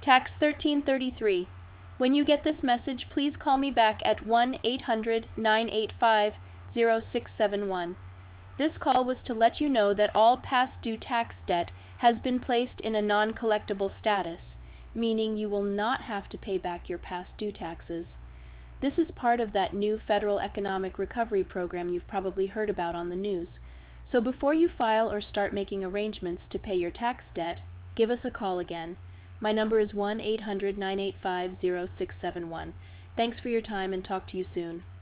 Tax 1333. When you get this message, please call me back at 1-800-985-0671. This call was to let you know that all past due tax debt has been placed in a non-collectible status, meaning you will not have to pay back your past due taxes. This is part of that new federal economic recovery program you've probably heard about on the news. So before you file or start making arrangements to pay your tax debt, give us a call again. My number is 1-800-985-0671. Thanks for your time and talk to you soon.